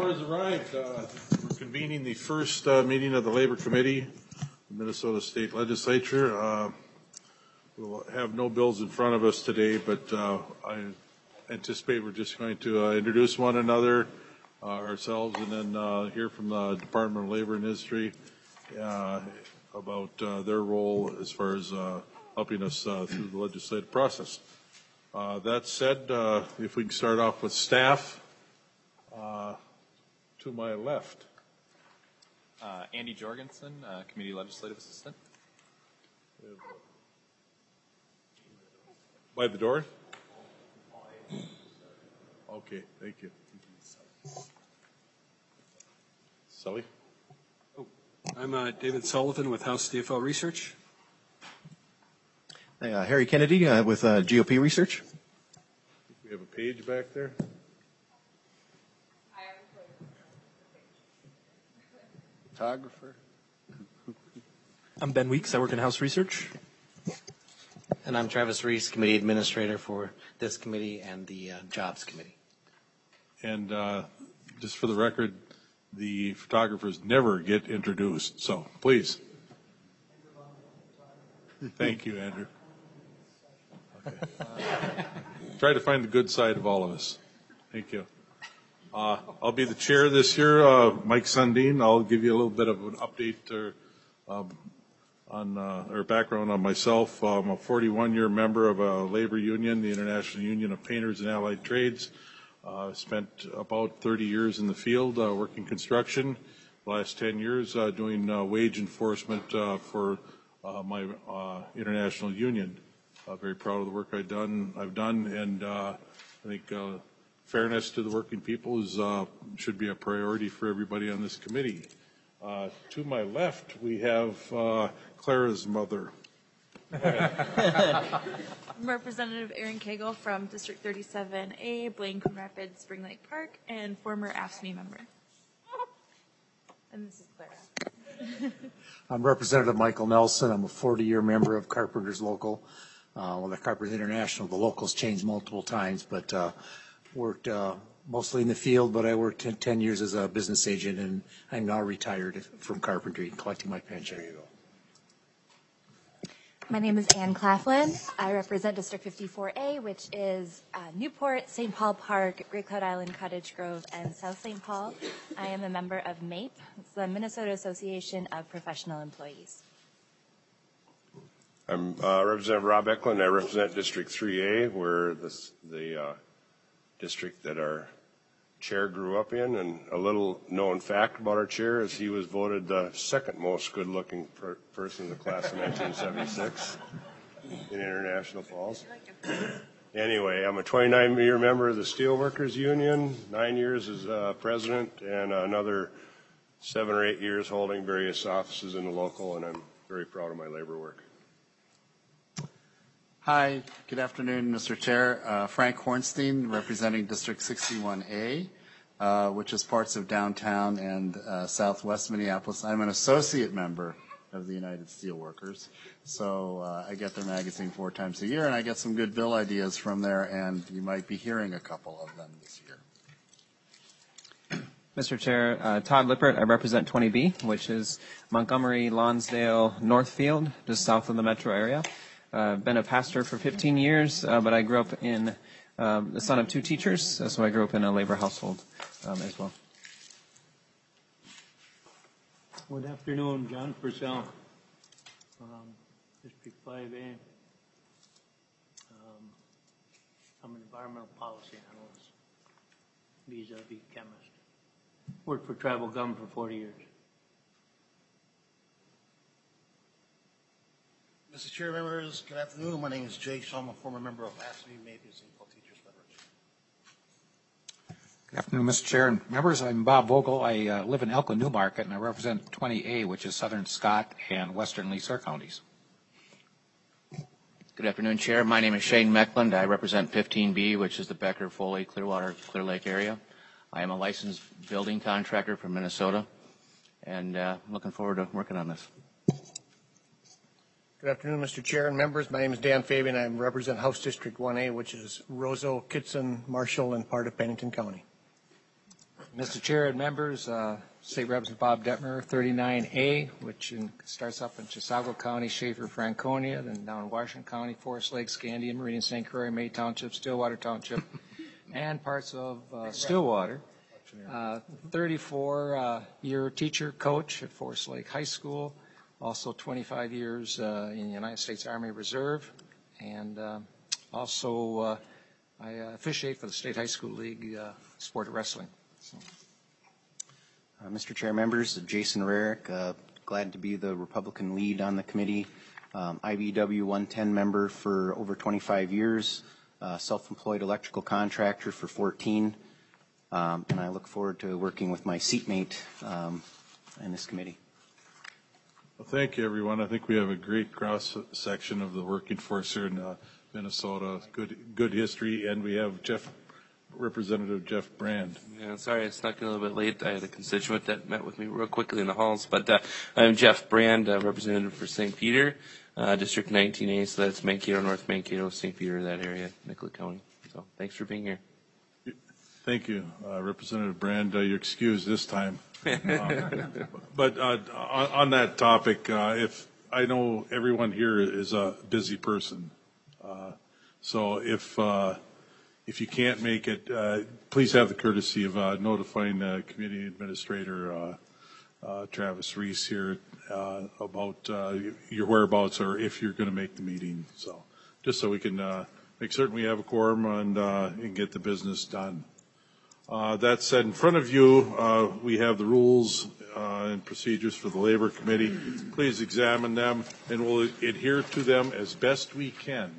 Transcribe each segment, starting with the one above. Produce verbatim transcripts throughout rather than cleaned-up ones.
has arrived. Uh, we're convening the first uh, meeting of the Labor Committee, the Minnesota State Legislature. Uh, we'll have no bills in front of us today, but uh, I anticipate we're just going to uh, introduce one another, uh, ourselves, and then uh, hear from the Department of Labor and Industry uh, about uh, their role as far as uh, helping us uh, through the legislative process. Uh, that said, uh, if we can start off with staff. Uh, to my left. Uh, Andy Jorgensen, uh, Committee Legislative Assistant. By the door? Okay, thank you. Sully? Oh, I'm uh, David Sullivan with House D F L Research. Uh, Harry Kennedy uh, with uh, G O P Research. We have a page back there. Photographer. I'm Ben Weeks. I work in House Research. And I'm Travis Reese, Committee Administrator for this committee and the uh, Jobs Committee. And uh, just for the record, the photographers never get introduced, so please. Thank you, Andrew. Okay. Uh, try to find the good side of all of us. Thank you. Uh, I'll be the chair this year, uh, Mike Sundin. I'll give you a little bit of an update or, um, on uh, or background on myself. I'm a forty-one year member of a labor union, the International Union of Painters and Allied Trades. Uh, spent about thirty years in the field uh, working construction. The last ten years uh, doing uh, wage enforcement uh, for uh, my uh, international union. Uh, very proud of the work I've done. I've done, and uh, I think. Uh, Fairness to the working people is uh, should be a priority for everybody on this committee. Uh, to my left, we have uh, Clara's mother. I'm Representative Erin Cagle from District thirty-seven A, Blaine, Coon Rapids, Spring Lake Park, and former A F S C M E member. And this is Clara. I'm Representative Michael Nelson. I'm a forty year member of Carpenters Local. Uh, well, the Carpenters International, the locals changed multiple times, but uh, worked uh, mostly in the field, but I worked ten, ten years as a business agent, and I'm now retired from carpentry, collecting my pension. There you go. My name is Ann Claflin. I represent District fifty-four A, which is uh, Newport, Saint Paul Park, Great Cloud Island, Cottage Grove, and South Saint Paul. I am a member of MAPE, it's the Minnesota Association of Professional Employees. I'm uh, Representative Rob Eklund. I represent District three A, where this, the uh, district that our chair grew up in. And a little known fact about our chair is he was voted the second most good-looking per person in the class of nineteen seventy-six in International Falls. Anyway, I'm a twenty-nine year member of the Steelworkers Union, nine years as uh, president, and another seven or eight years holding various offices in the local, and I'm very proud of my labor work. Hi, good afternoon, Mister Chair. Uh, Frank Hornstein, representing District sixty-one A, uh, which is parts of downtown and uh, southwest Minneapolis. I'm an associate member of the United Steelworkers, so uh, I get their magazine four times a year, and I get some good bill ideas from there, and you might be hearing a couple of them this year. Mister Chair, uh, Todd Lippert, I represent twenty B, which is Montgomery, Lonsdale, Northfield, just south of the metro area. I've uh, been a pastor for fifteen years, uh, but I grew up in um, the son of two teachers, uh, so I grew up in a labor household um, as well. Good afternoon, John Purcell, um, District five A. Um, I'm an environmental policy analyst, vis-a-vis chemist. Worked for tribal government for forty years. Mister Chair, members, good afternoon. My name is Jay Shaw. I'm a former member of A S M E, maybe Saint Paul Teachers Federation. Good afternoon, Mister Chair and members. I'm Bob Vogel. I uh, live in Elko, Newmarket, and I represent twenty A, which is Southern Scott and Western Lee Sueur counties. Good afternoon, Chair. My name is Shane Meckland. I represent fifteen B, which is the Becker, Foley, Clearwater, Clear Lake area. I am a licensed building contractor from Minnesota, and uh, I'm looking forward to working on this. Good afternoon, Mister Chair and members. My name is Dan Fabian. I represent House District one A, which is Roseau, Kitson, Marshall, and part of Pennington County. Mister Chair and members, uh, State Representative Bob Detmer, thirty-nine A, which in, starts up in Chisago County, Schaefer, Franconia, then down in Washington County, Forest Lake, Scandia, Meridian, Saint Croix, May Township, Stillwater Township, and parts of uh, Stillwater. Uh, thirty-four uh, year teacher, coach at Forest Lake High School, also twenty-five years uh, in the United States Army Reserve, and uh, also uh, I uh, officiate for the State High School League uh, sport of wrestling. So. Uh, Mister Chair, members, Jason Rarick, uh, glad to be the Republican lead on the committee. Um, I B W one ten member for over twenty-five years, uh, self-employed electrical contractor for fourteen, um, and I look forward to working with my seatmate um, in this committee. Well, thank you, everyone. I think we have a great cross section of the working force here in uh, Minnesota. Good, good history, and we have Jeff. Representative Jeff Brand. Yeah, sorry, I snuck in a little bit late. I had a constituent that met with me real quickly in the halls. But uh, I'm Jeff Brand, uh, representative for Saint Peter, uh, District nineteen A. So that's Mankato, North Mankato, Saint Peter, that area, Nicollet County. So thanks for being here. Thank you, uh, Representative Brand. Uh, you're excused this time. uh, but uh, on, on that topic, uh, if I know everyone here is a busy person, uh, so if uh, If you can't make it, uh, please have the courtesy of uh, notifying uh, Committee Administrator uh, uh, Travis Reese here uh, about uh, your whereabouts or if you're going to make the meeting. So, just so we can uh, make certain we have a quorum and, uh, and get the business done. Uh, that said, in front of you, uh, we have the rules uh, and procedures for the Labor Committee. Please examine them, and we'll adhere to them as best we can.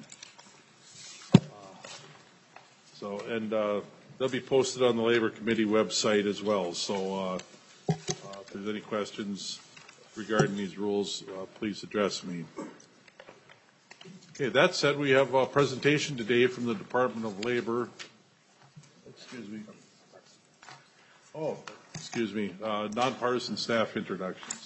So, and uh, they'll be posted on the Labor Committee website as well. So uh, uh, if there's any questions regarding these rules, uh, please address me. Okay, that said, we have a presentation today from the Department of Labor. Excuse me. Oh, excuse me. Uh, nonpartisan staff introductions.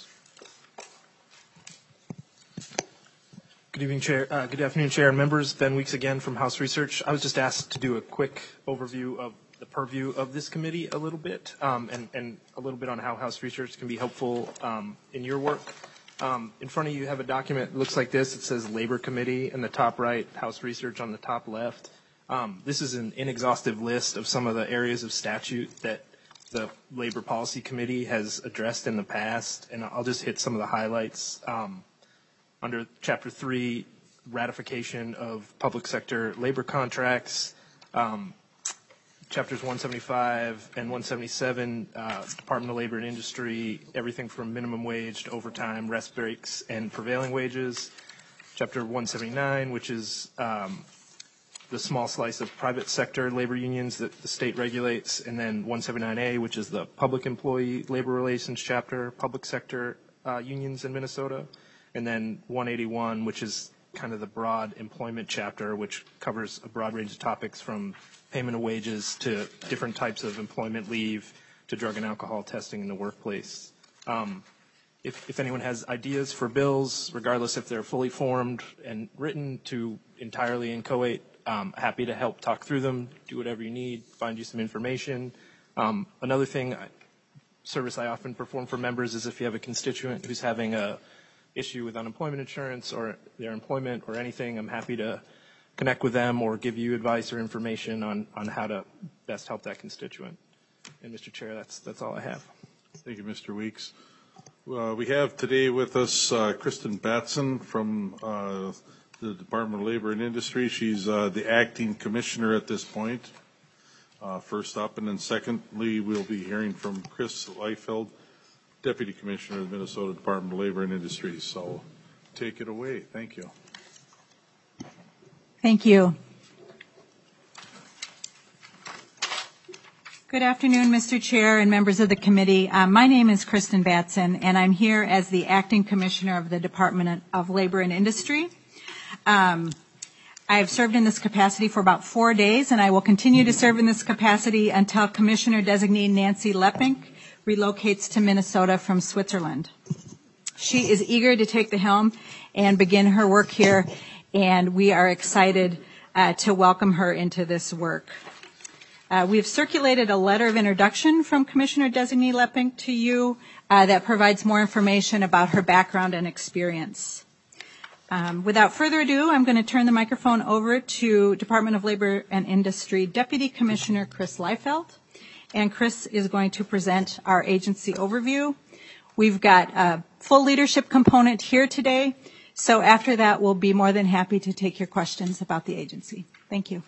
Good evening, Chair. Uh, good afternoon, Chair and members. Ben Weeks again from House Research. I was just asked to do a quick overview of the purview of this committee a little bit, um, and, and a little bit on how House Research can be helpful um, in your work. Um, in front of you, you have a document that looks like this. It says Labor Committee in the top right, House Research on the top left. Um, this is an inexhaustive list of some of the areas of statute that the Labor Policy Committee has addressed in the past, and I'll just hit some of the highlights. Um, Under Chapter three, ratification of public sector labor contracts, um, Chapters one seventy-five and one seventy-seven, uh, Department of Labor and Industry, everything from minimum wage to overtime, rest breaks, and prevailing wages. Chapter one seventy-nine, which is um, the small slice of private sector labor unions that the state regulates, and then one seventy-nine A, which is the public employee labor relations chapter, public sector uh, unions in Minnesota. And then one eighty-one, which is kind of the broad employment chapter, which covers a broad range of topics from payment of wages to different types of employment leave to drug and alcohol testing in the workplace. Um, if, if anyone has ideas for bills, regardless if they're fully formed and written to entirely inchoate, um, happy to help talk through them, do whatever you need, find you some information. Um, another thing, I, service I often perform for members is if you have a constituent who's having a issue with unemployment insurance or their employment or anything, I'm happy to connect with them or give you advice or information on, on how to best help that constituent. And Mister Chair, that's that's all I have. Thank you, Mister Weeks. Uh, we have today with us uh, Kristen Batson from uh, the Department of Labor and Industry. She's uh, the acting commissioner at this point. Uh, first up, and then secondly, we'll be hearing from Chris Liefeld, Deputy Commissioner of the Minnesota Department of Labor and Industry. So take it away. Thank you. Thank you. Good afternoon, Mister Chair and members of the committee. Uh, my name is Kristen Batson, and I'm here as the Acting Commissioner of the Department of Labor and Industry. Um, I have served in this capacity for about four days, and I will continue to serve in this capacity until Commissioner-designee Nancy Leppink relocates to Minnesota from Switzerland. She is eager to take the helm and begin her work here, and we are excited uh, to welcome her into this work. Uh, we have circulated a letter of introduction from Commissioner Designee Leppink to you uh, that provides more information about her background and experience. Um, without further ado, I'm going to turn the microphone over to Department of Labor and Industry Deputy Commissioner Chris Liefeld. And Chris is going to present our agency overview. We've got a full leadership component here today. So after that, we'll be more than happy to take your questions about the agency. Thank you.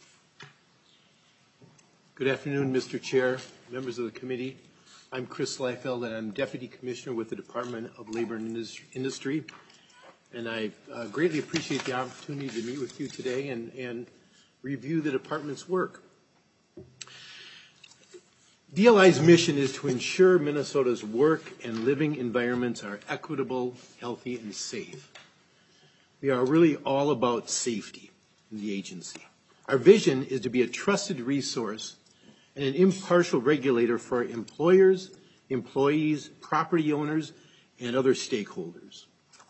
Good afternoon, Mister Chair, members of the committee. I'm Chris Liefeld, and I'm Deputy Commissioner with the Department of Labor and Industry. And I uh, greatly appreciate the opportunity to meet with you today and, and review the department's work. D L I's mission is to ensure Minnesota's work and living environments are equitable, healthy, and safe. We are really all about safety in the agency. Our vision is to be a trusted resource and an impartial regulator for employers, employees, property owners, and other stakeholders.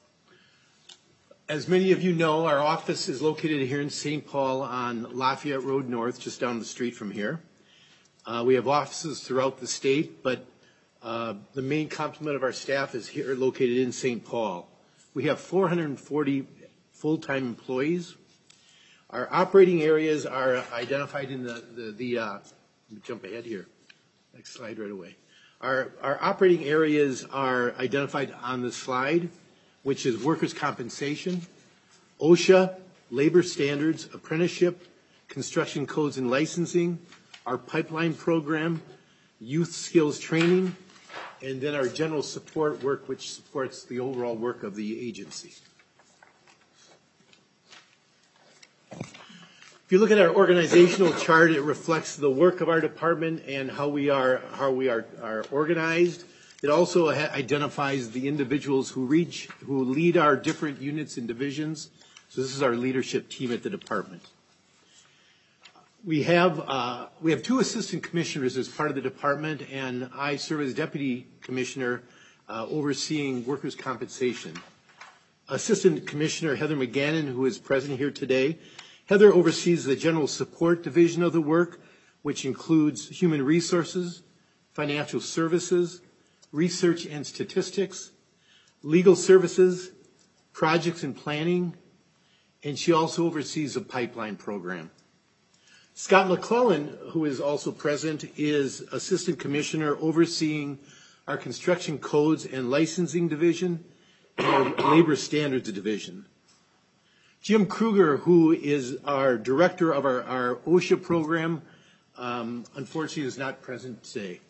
As many of you know, our office is located here in Saint Paul on Lafayette Road North, just down the street from here. Uh, we have offices throughout the state, but uh, the main complement of our staff is here located in Saint Paul. We have four hundred forty full-time employees. Our operating areas are identified in the, the, the uh, let me jump ahead here. Next slide right away. Our, our operating areas are identified on the slide, which is workers' compensation, OSHA, labor standards, apprenticeship, construction codes and licensing, our pipeline program, youth skills training, and then our general support work, which supports the overall work of the agency. If you look at our organizational chart, it reflects the work of our department and how we are, how we are, are organized. It also ha- identifies the individuals who reach, who lead our different units and divisions. So this is our leadership team at the department. We have uh, we have two assistant commissioners as part of the department, and I serve as deputy commissioner uh, overseeing workers' compensation. Assistant Commissioner Heather McGannon, who is present here today. Heather oversees the general support division of the work, which includes human resources, financial services, research and statistics, legal services, projects and planning, and she also oversees a pipeline program. Scott McClellan, who is also present, is Assistant Commissioner overseeing our Construction Codes and Licensing Division and our Labor Standards Division. Jim Kruger, who is our Director of our, our OSHA program, um, unfortunately is not present today.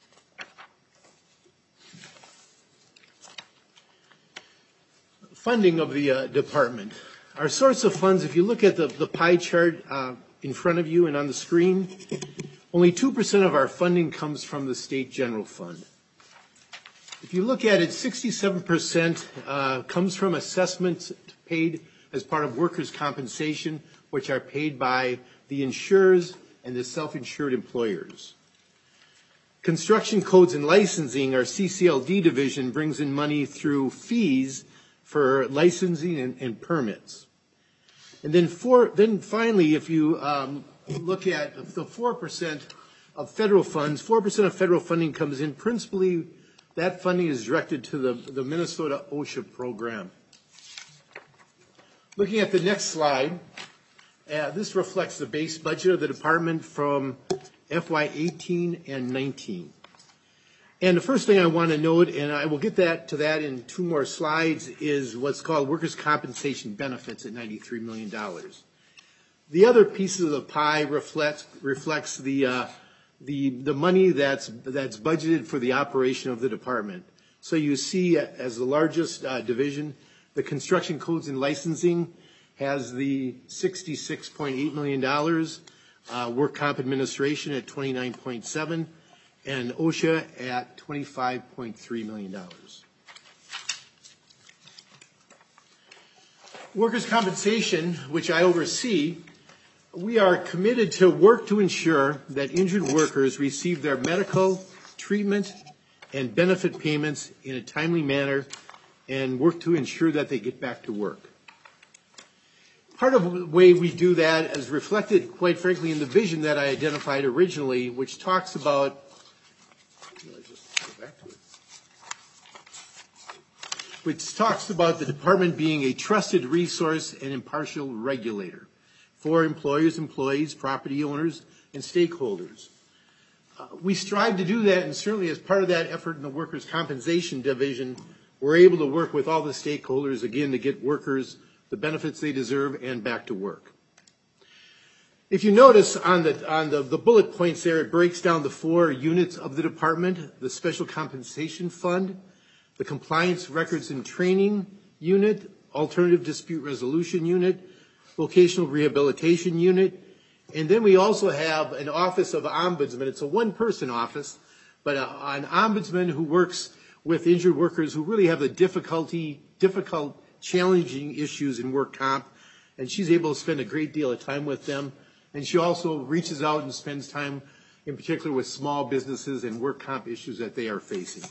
Funding of the uh, department. Our source of funds, if you look at the, the pie chart uh, in front of you and on the screen, only two percent of our funding comes from the state general fund. If you look at it, sixty-seven percent uh, comes from assessments paid as part of workers' compensation, which are paid by the insurers and the self-insured employers. Construction Codes and Licensing, our C C L D division, brings in money through fees for licensing and, and permits. And then, for, then finally, if you um, look at the four percent of federal funds, four percent of federal funding comes in. Principally, that funding is directed to the, the Minnesota OSHA program. Looking at the next slide, uh, this reflects the base budget of the department from F Y eighteen and nineteen. And the first thing I want to note, and I will get that to that in two more slides, is what's called workers' compensation benefits at ninety-three million dollars. The other pieces of the pie reflects reflects the uh, the the money that's that's budgeted for the operation of the department. So you see, as the largest uh, division, the Construction Codes and Licensing has the sixty-six point eight million dollars, uh, Work Comp Administration at twenty-nine point seven, and OSHA at twenty-five point three million dollars. Workers' compensation, which I oversee, we are committed to work to ensure that injured workers receive their medical, treatment, and benefit payments in a timely manner and work to ensure that they get back to work. part of the way we do that is reflected, quite frankly, in the vision that I identified originally, which talks about, just go back to it, which talks about the department being a trusted resource and impartial regulator for employers, employees, property owners, and stakeholders. Uh, we strive to do that, and certainly as part of that effort in the Workers' Compensation Division, we're able to work with all the stakeholders, again, to get workers the benefits they deserve and back to work. If you notice on the, on the, the bullet points there, it breaks down the four units of the department: the Special Compensation Fund, the Compliance Records and Training Unit, Alternative Dispute Resolution Unit, Vocational Rehabilitation Unit, and then we also have an Office of Ombudsman. It's a one-person office, but a, an ombudsman who works with injured workers who really have the difficulty, difficult, challenging issues in work comp, and she's able to spend a great deal of time with them. And she also reaches out and spends time, in particular, with small businesses and work comp issues that they are facing.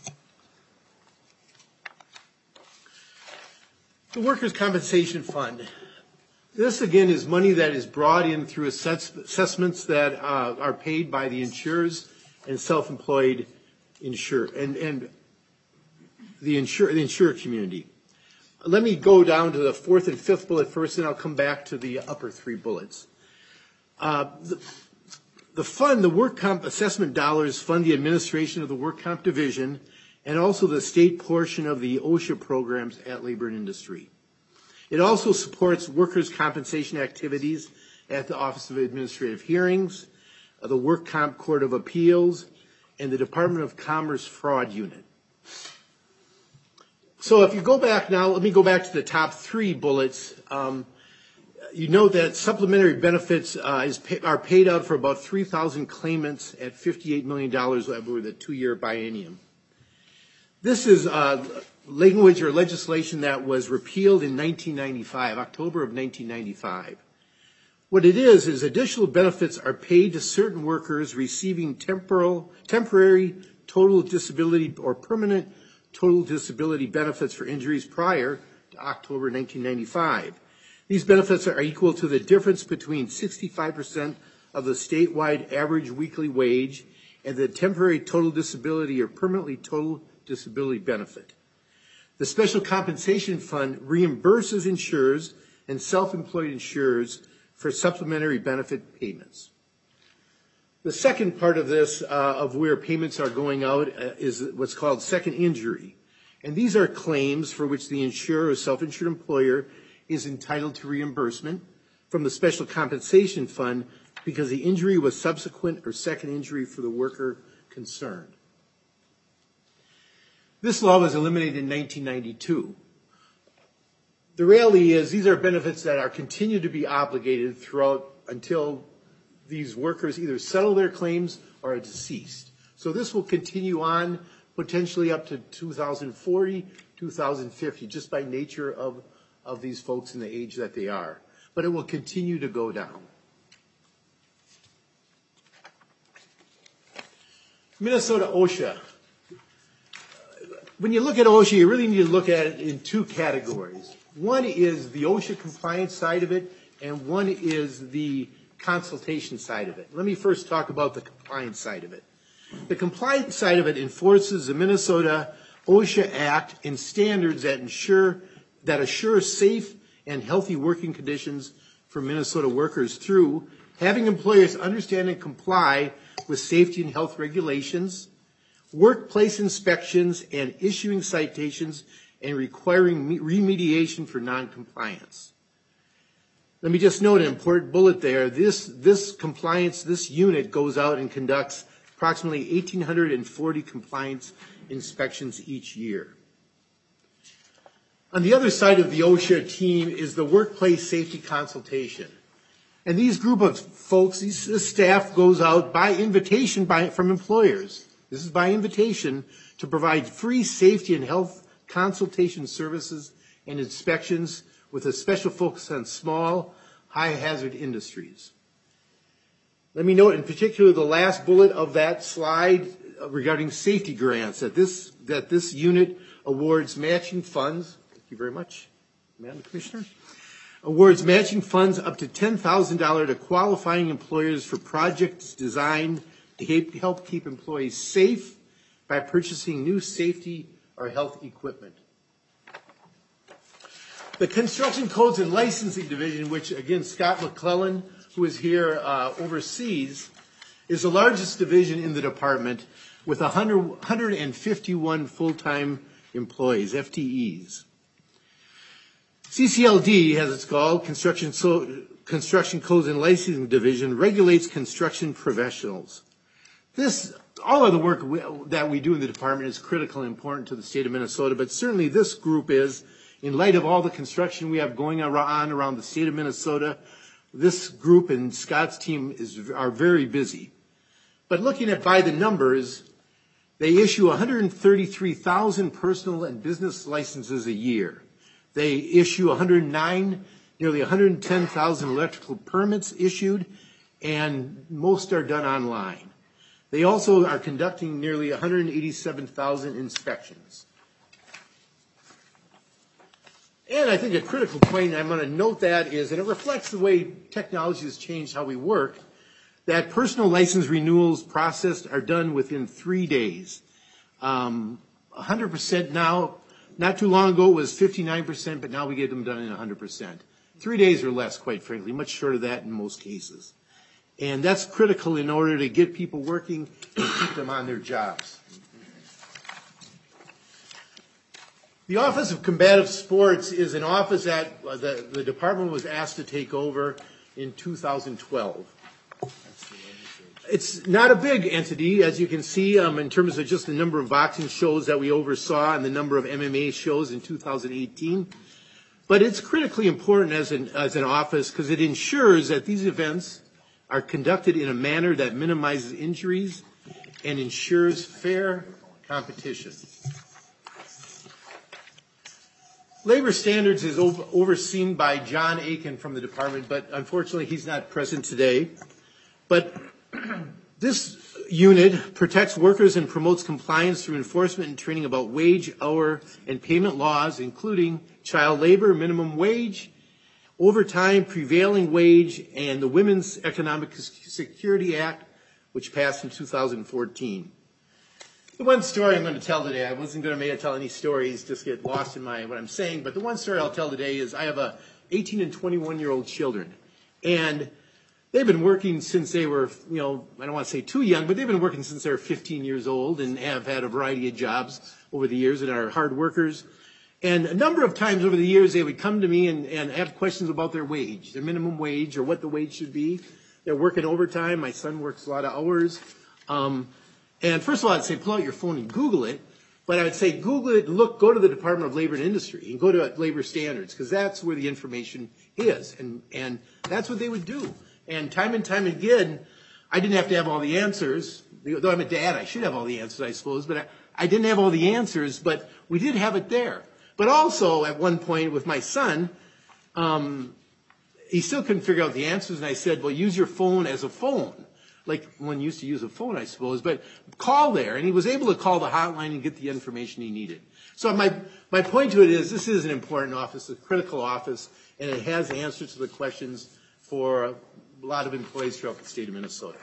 The Workers' Compensation Fund. This, again, is money that is brought in through assess- assessments that uh, are paid by the insurers and self-employed insure and, and the, insure, the insurer community. Let me go down to the fourth and fifth bullet first, and I'll come back to the upper three bullets. Uh, the, the fund, the work comp assessment dollars fund the administration of the work comp division and also the state portion of the OSHA programs at Labor and Industry. It also supports workers' compensation activities at the Office of Administrative Hearings, uh, the Work Comp Court of Appeals, and the Department of Commerce Fraud Unit. So if you go back now, let me go back to the top three bullets. Um, you note that supplementary benefits uh, is pay, are paid out for about three thousand claimants at fifty-eight million dollars over the two-year biennium. This is uh, language or legislation that was repealed in nineteen ninety-five, October of nineteen ninety-five. What it is, is additional benefits are paid to certain workers receiving temporal, temporary total disability or permanent total disability benefits for injuries prior to October nineteen ninety-five. These benefits are equal to the difference between sixty-five percent of the statewide average weekly wage and the temporary total disability or permanently total disability benefit. The Special Compensation Fund reimburses insurers and self-employed insurers for supplementary benefit payments. The second part of this, uh, of where payments are going out, uh, is what's called second injury. And these are claims for which the insurer or self-insured employer is entitled to reimbursement from the Special Compensation Fund because the injury was subsequent or second injury for the worker concerned. This law was eliminated in nineteen ninety-two. The reality is these are benefits that are continued to be obligated throughout until these workers either settle their claims or are deceased. So this will continue on potentially up to two thousand forty, two thousand fifty, just by nature of, of these folks and the age that they are. But it will continue to go down. Minnesota OSHA. When you look at OSHA, you really need to look at it in two categories. One is the OSHA compliance side of it, and one is the consultation side of it. Let me first talk about the compliance side of it. The compliance side of it enforces the Minnesota OSHA Act and standards that ensure that assure safe and healthy working conditions for Minnesota workers through having employers understand and comply with safety and health regulations, workplace inspections, and issuing citations and requiring remediation for noncompliance. Let me just note an important bullet there. This, this compliance, this unit goes out and conducts approximately one thousand eight hundred forty compliance inspections each year. On the other side of the OSHA team is the workplace safety consultation. And these group of folks, these, this staff goes out by invitation by, from employers. This is by invitation to provide free safety and health consultation services and inspections with a special focus on small, high-hazard industries. Let me note in particular the last bullet of that slide regarding safety grants, that this, that this unit awards matching funds, thank you very much, Madam Commissioner, Awards matching funds up to ten thousand dollars to qualifying employers for projects designed to help keep employees safe by purchasing new safety or health equipment. The Construction Codes and Licensing Division, which again Scott McClellan, who is here, uh, oversees, is the largest division in the department with one hundred, one hundred fifty-one full-time employees, F T Es. C C L D, as it's called, Construction, so, Construction Codes and Licensing Division, regulates construction professionals. This, all of the work we, that we do in the department is critical and important to the state of Minnesota, but certainly this group is, in light of all the construction we have going on around the state of Minnesota. This group and Scott's team is, are very busy. But looking at by the numbers, they issue one hundred thirty-three thousand personal and business licenses a year. They issue one hundred nine, nearly one hundred ten thousand electrical permits issued, and most are done online. They also are conducting nearly one hundred eighty-seven thousand inspections. And I think a critical point, and I'm going to note that, is, and it reflects the way technology has changed how we work, that personal license renewals processed are done within three days. Um, one hundred percent now, not too long ago it was fifty-nine percent, but now we get them done in one hundred percent. Three days or less, quite frankly, much short of that in most cases. And that's critical in order to get people working and keep them on their jobs. The Office of Combative Sports is an office that the, the department was asked to take over in two thousand twelve. It's not a big entity, as you can see, um, in terms of just the number of boxing shows that we oversaw and the number of M M A shows in two thousand eighteen. But it's critically important as an, as an office because it ensures that these events are conducted in a manner that minimizes injuries and ensures fair competition. Labor standards is over, overseen by John Aiken from the department, but unfortunately he's not present today. But this unit protects workers and promotes compliance through enforcement and training about wage, hour, and payment laws, including child labor, minimum wage, overtime, prevailing wage, and the Women's Economic Security Act, which passed in two thousand fourteen. The one story I'm going to tell today, I wasn't going to maybe tell any stories, just get lost in my what I'm saying, but the one story I'll tell today is I have a eighteen and twenty-one year old children, and they've been working since they were, you know, I don't want to say too young, but they've been working since they were fifteen years old and have had a variety of jobs over the years and are hard workers. And a number of times over the years, they would come to me and, and have questions about their wage, their minimum wage, or what the wage should be. They're working overtime. My son works a lot of hours. Um, and first of all, I'd say pull out your phone and Google it. But I would say Google it, look, go to the Department of Labor and Industry and go to labor standards, because that's where the information is. And, and that's what they would do. And time and time again, I didn't have to have all the answers. Though I'm a dad, I should have all the answers, I suppose. But I, I didn't have all the answers, but we did have it there. But also, at one point with my son, um, he still couldn't figure out the answers. And I said, well, use your phone as a phone. Like one used to use a phone, I suppose. But call there. And he was able to call the hotline and get the information he needed. So my, my point to it is this is an important office, a critical office, and it has answers to the questions for a lot of employees throughout the state of Minnesota.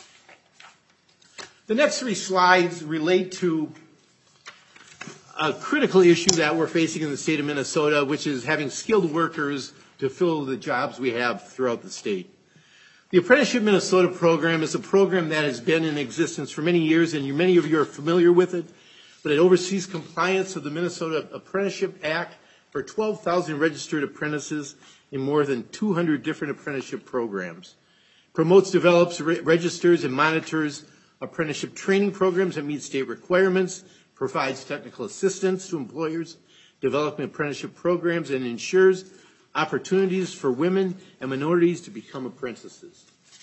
The next three slides relate to a critical issue that we're facing in the state of Minnesota, which is having skilled workers to fill the jobs we have throughout the state. The Apprenticeship Minnesota program is a program that has been in existence for many years, and you, many of you are familiar with it, but it oversees compliance of the Minnesota Apprenticeship Act for twelve thousand registered apprentices in more than two hundred different apprenticeship programs. Promotes, develops, re- registers, and monitors apprenticeship training programs that meet state requirements, provides technical assistance to employers, developing apprenticeship programs, and ensures opportunities for women and minorities to become apprentices.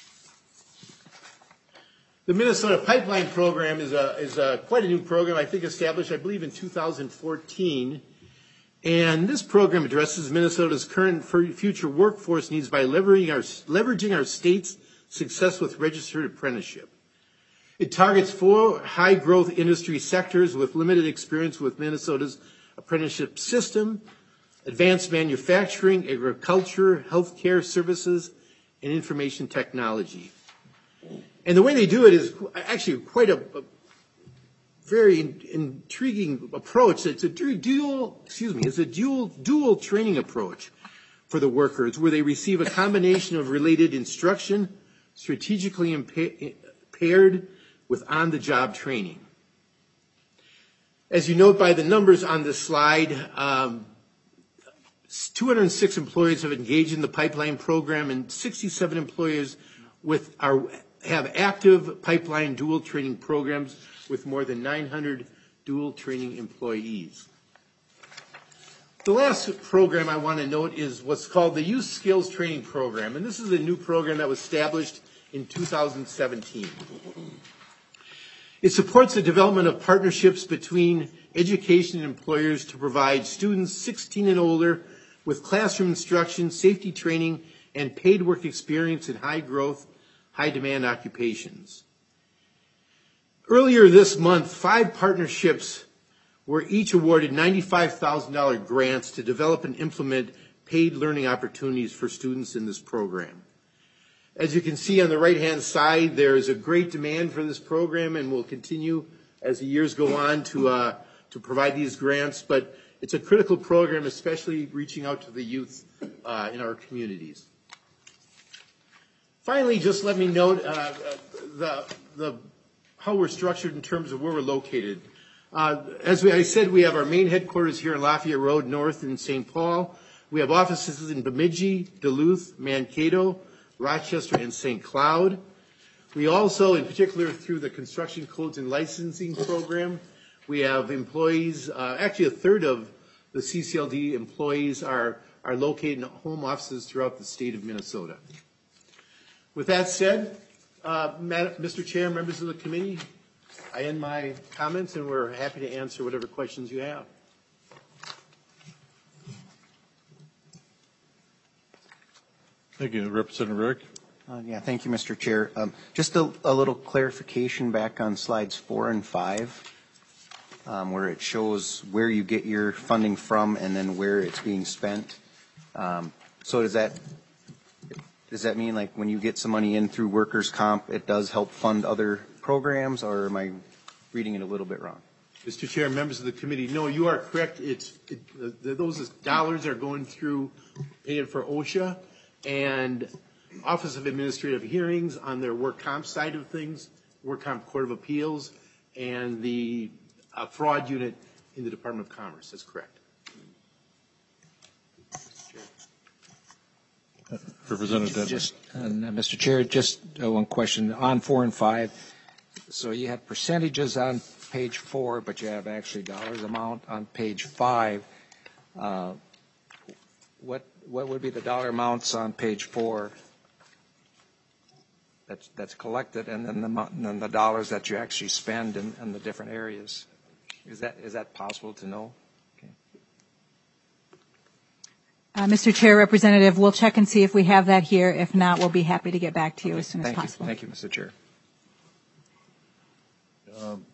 The Minnesota Pipeline Program is a is a quite a new program, I think established, I believe, in two thousand fourteen. And this program addresses Minnesota's current future workforce needs by leveraging our, leveraging our state's success with registered apprenticeship. It targets four high-growth industry sectors with limited experience with Minnesota's apprenticeship system, advanced manufacturing, agriculture, healthcare services, and information technology. And the way they do it is actually quite a, a very in, intriguing approach. It's a dual, excuse me, it's a dual dual training approach for the workers, where they receive a combination of related instruction, strategically impa- paired with on-the-job training. As you note by the numbers on this slide, um, two hundred six employers have engaged in the pipeline program, and sixty-seven employers with our have active pipeline dual training programs with more than nine hundred dual training employees. The last program I want to note is what's called the Youth Skills Training Program, and this is a new program that was established in two thousand seventeen. It supports the development of partnerships between education and employers to provide students sixteen and older with classroom instruction, safety training, and paid work experience in high-growth, high-demand occupations. Earlier this month, five partnerships were each awarded ninety-five thousand dollars grants to develop and implement paid learning opportunities for students in this program. As you can see on the right-hand side, there is a great demand for this program, and will continue as the years go on to uh, to provide these grants. But it's a critical program, especially reaching out to the youth uh, in our communities. Finally, just let me note uh, the the how we're structured in terms of where we're located. Uh, as we, I said, we have our main headquarters here in Lafayette Road North in Saint Paul. We have offices in Bemidji, Duluth, Mankato, Rochester, and Saint Cloud. We also, in particular through the Construction Codes and Licensing Program, we have employees, uh, actually a third of the C C L D employees are, are located in home offices throughout the state of Minnesota. With that said, uh, Mister Chair, members of the committee, I end my comments, and we're happy to answer whatever questions you have. Thank you. Representative Rick? Uh, yeah, thank you, Mister Chair. Um, just a, a little clarification back on slides four and five, um, where it shows where you get your funding from and then where it's being spent. Um, so does that does that mean, like, when you get some money in through workers' comp, it does help fund other programs, or am I reading it a little bit wrong? Mister Chair, members of the committee, no, you are correct. It's it, the, those dollars are going through paying for OSHA and Office of Administrative Hearings on their work comp side of things, work comp Court of Appeals, and the uh, fraud unit in the Department of Commerce. That's correct. Representative Just, uh, Mister Chair, just uh, one question on four and five. So you have percentages on page four, but you have actually dollars amount on page five. Uh, what what would be the dollar amounts on page four that's that's collected, and then the and then the dollars that you actually spend in, in the different areas? Is that is that possible to know? Uh, Mister Chair, Representative, we'll check and see if we have that here. If not, we'll be happy to get back to you Okay. as soon as Thank possible. You. Thank you, Mister Chair. Um,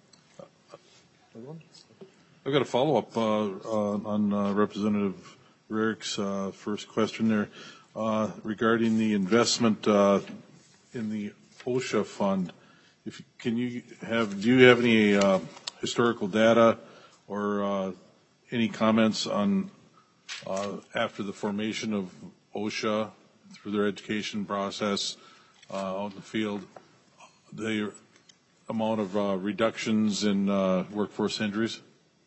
I've got a follow-up uh, uh, on uh, Representative Rarick's uh, first question there uh, regarding the investment uh, in the OSHA fund. If can you have, do you have any uh, historical data or uh, any comments on uh, after the formation of OSHA through their education process uh, out in the field, the amount of uh, reductions in uh, workforce injuries?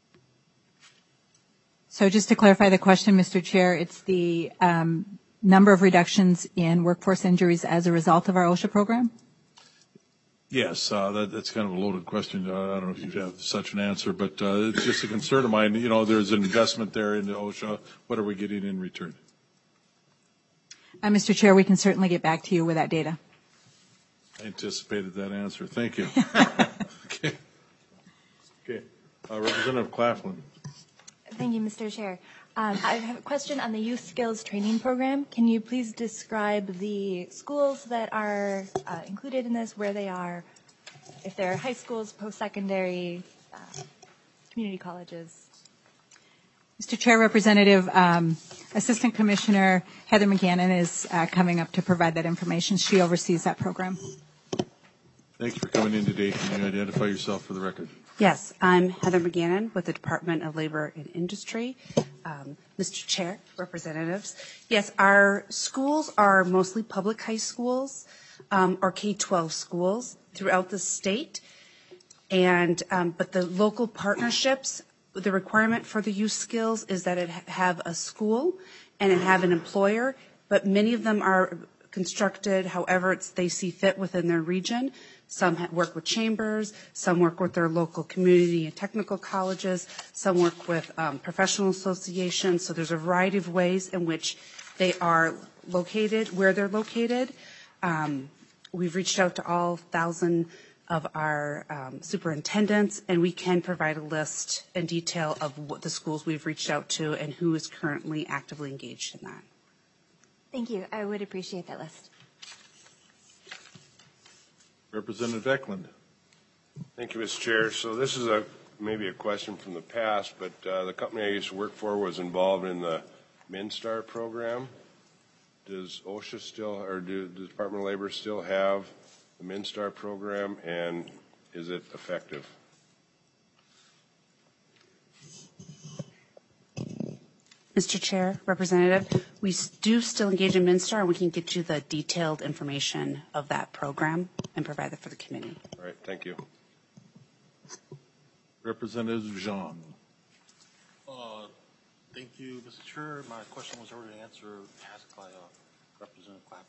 So just to clarify the question, Mister Chair, it's the um, number of reductions in workforce injuries as a result of our OSHA program? Yes, uh, that, that's kind of a loaded question. Uh, I don't know if you have such an answer, but uh, it's just a concern of mine. You know, there's an investment there into OSHA. What are we getting in return? Uh, Mister Chair, we can certainly get back to you with that data. I anticipated that answer. Thank you. Okay. Okay. Uh, Representative Claflin. Thank you, Mister Chair. Um, I have a question on the Youth Skills Training Program. Can you please describe the schools that are uh, included in this, where they are, if they're high schools, post-secondary, uh, community colleges? Mister Chair, Representative, um, Assistant Commissioner Heather McGannon is uh, coming up to provide that information. She oversees that program. Thanks for coming in today. Can you identify yourself for the record? Yes, I'm Heather McGannon with the Department of Labor and Industry. Um, Mister Chair, representatives, yes, our schools are mostly public high schools um, or K twelve schools throughout the state. And um, but the local partnerships, the requirement for the youth skills is that it ha- have a school and it have an employer, but many of them are constructed however it's, they see fit within their region. Some ha- work with chambers, some work with their local community and technical colleges, some work with um, professional associations. So there's a variety of ways in which they are located, where they're located. Um, we've reached out to all thousand of our um, superintendents, and we can provide a list and detail of what the schools we've reached out to and who is currently actively engaged in that. Thank you. I would appreciate that list. Representative Eklund. Thank you, Mister Chair. So this is a maybe a question from the past, but uh, the company I used to work for was involved in the MnSTAR program. Does OSHA still, or do the Department of Labor still have the MnSTAR program, and is it effective? Mister Chair, Representative, we s- do still engage in MnSTAR, and we can get you the detailed information of that program and provide that for the committee. All right, thank you. Representative Jean. Uh, Thank you, Mister Chair. My question was already answered, asked by uh, Representative Claflin.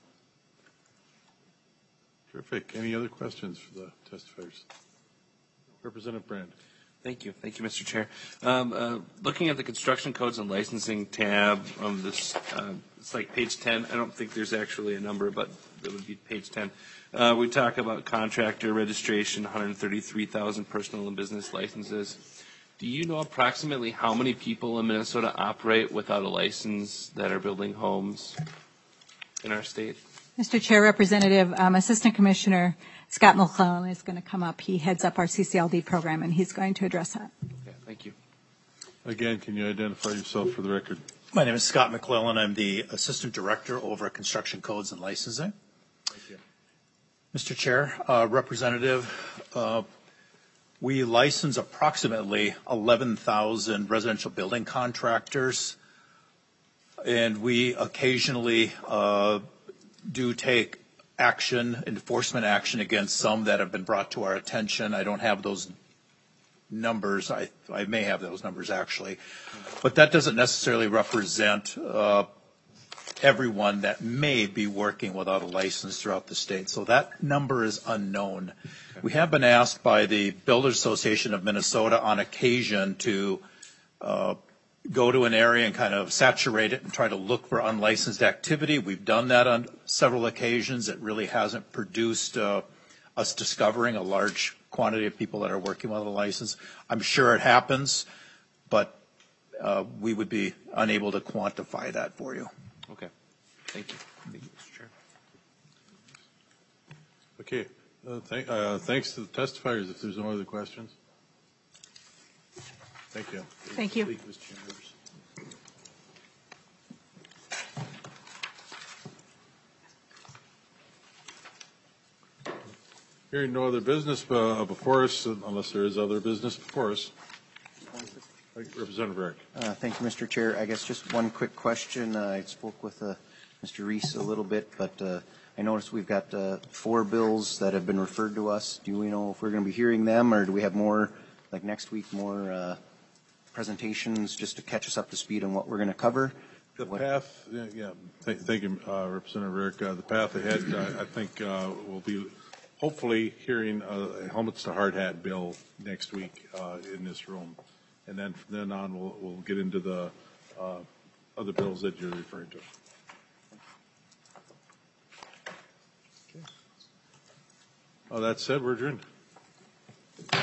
Terrific. Any other questions for the testifiers? Representative Brand. Thank you. Thank you, Mister Chair. Um, uh, looking at the construction codes and licensing tab of this, uh, it's like page ten. I don't think there's actually a number, but it would be page ten. Uh, we talk about contractor registration, one hundred thirty-three thousand personal and business licenses. Do you know approximately how many people in Minnesota operate without a license that are building homes in our state? Mister Chair, Representative, um, Assistant Commissioner Scott McClellan is going to come up. He heads up our C C L D program, and he's going to address that. Okay, thank you. Again, can you identify yourself for the record? My name is Scott McClellan. I'm the Assistant Director over at Construction Codes and Licensing. Thank you. Mister Chair, uh, Representative, uh, we license approximately eleven thousand residential building contractors, and we occasionally uh, do take action, enforcement action against some that have been brought to our attention. I don't have those numbers. I, I may have those numbers actually, but that doesn't necessarily represent uh, everyone that may be working without a license throughout the state. So that number is unknown. Okay. We have been asked by the Builders Association of Minnesota on occasion to uh, go to an area and kind of saturate it and try to look for unlicensed activity. We've done that on several occasions. It really hasn't produced uh, us discovering a large quantity of people that are working without a license. I'm sure it happens, but uh, we would be unable to quantify that for you. Okay. Thank you. Thank you, Mister Chair. Okay. Uh, th- uh, thanks to the testifiers. If there's no other questions. Thank you. Thank you. Speak, Mister Chambers. Hearing no other business uh, before us, unless there is other business before us. Representative Eric. Uh, thank you, Mister Chair. I guess just one quick question. Uh, I spoke with uh, Mister Reese a little bit, but uh, I noticed we've got uh, four bills that have been referred to us. Do we know if we're going to be hearing them, or do we have more, like next week, more uh, presentations just to catch us up to speed on what we're going to cover? The what? path, yeah, yeah. Thank, thank you, uh, Representative Eric. Uh, the path ahead, uh, I think, uh, will be hopefully hearing a helmets to hard hat bill next week uh, in this room. And then from then on, we'll, we'll get into the uh, other bills that you're referring to. Okay. Oh, that said, we're adjourned.